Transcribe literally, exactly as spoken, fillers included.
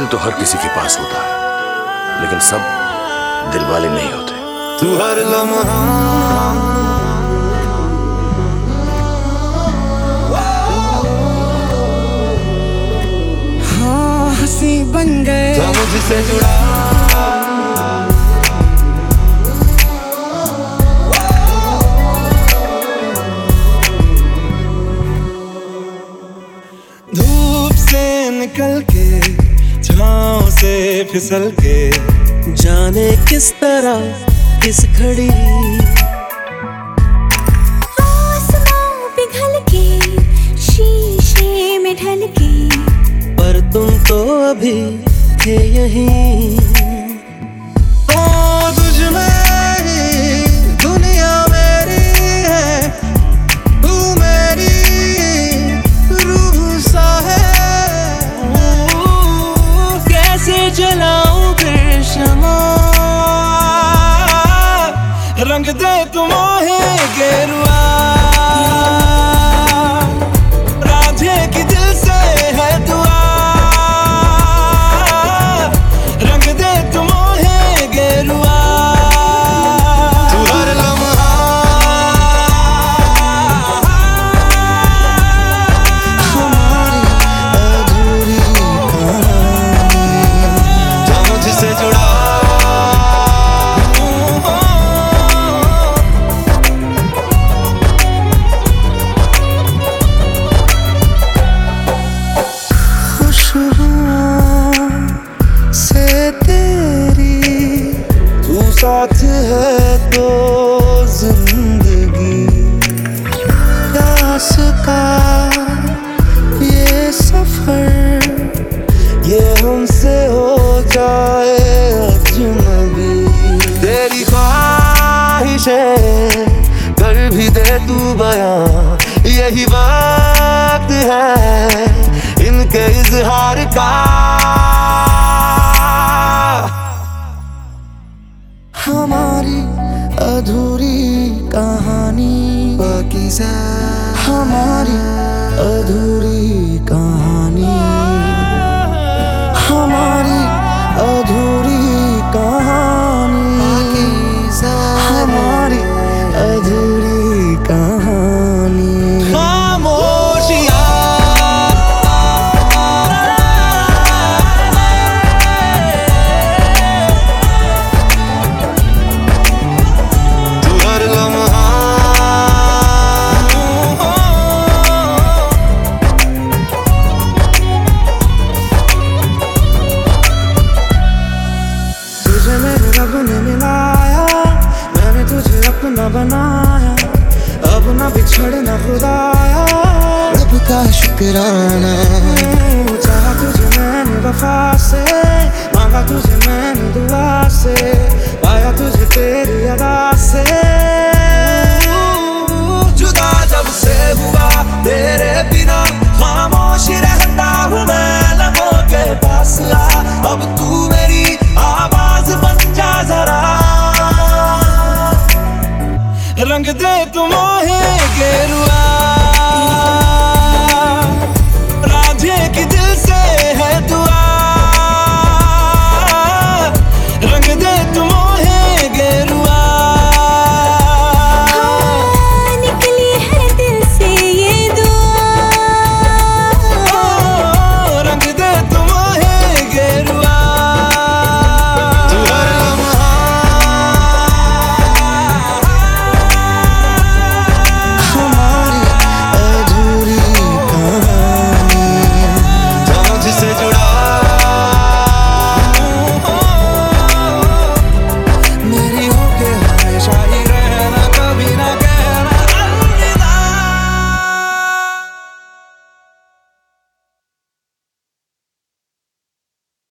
दिल तो हर किसी के पास होता है, लेकिन सब दिल वाले नहीं होते। तू हर लम्हा हाँ हंसी बन गए जो मुझसे जुड़ा, निकल के छाँव से फिसल के जाने किस तरह किस घड़ी आसमां पिघल के शीशे में ढल के, पर तुम तो अभी थे यहीं। तो तुझ में ही दुनिया मेरी है, तू मेरी रूह सा है। कैसे जलाऊं फिर शमा, रंग दे तुम मोहे गेरुआ, राधे की दिल से है दुआ, रंग दे तुम मोहे गेरुआ। तू हर लम्हा हमारी अधूरी जो मुझसे जुड़ा, साथ है तो जिंदगी, प्यास का ये सफर, ये हमसे हो जाए अजनबी। तेरी ख्वाहिशें कर भी दे तू बयां, यही वक्त है इनके इजहार का। हमारी अधूरी कहानी पाकीज़ा, हमारी अधूरी कहानी, हमारी अधूरी कहानी पाकीज़ा, हमारी अधूरी कहानी। अपना बनाया, अब ना बिछड़ना खुदाया, रब का शुक्राना। चाहा तुझे मैंने वफा से, मांगा तुझे मैंने दुआ से, पाया तुझे तेरी अदा से। जुदा जब से हुआ तेरे बिना, खामोश रहता हूँ मैं लबों के पास आ, अब तू मेरी आवाज बन जा जरा, रंग दे तुम मोहे गेरुआ, राधे की दिल से है दुआ।